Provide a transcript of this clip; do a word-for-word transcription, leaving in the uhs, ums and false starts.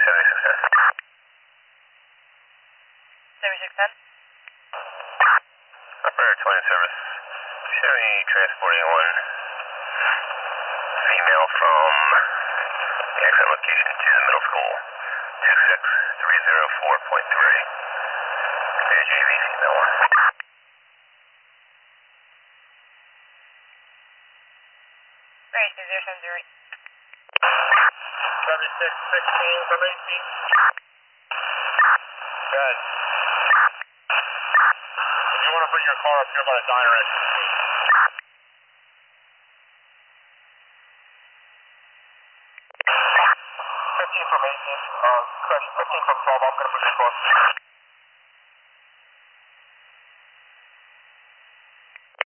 seventy-six ten. seventy-six ten. Operator twenty service. Chevy transporting one female from the accident location to the middle school. two six three zero four point three. J V female one. Right, zero seven zero eight. seventy-six sixteen from eighteen. Good. If you want to bring your car up here by the diner at fifteen. fifteen from eighteen. Uh, correction, fifteen from twelve. I'm going to bring your car.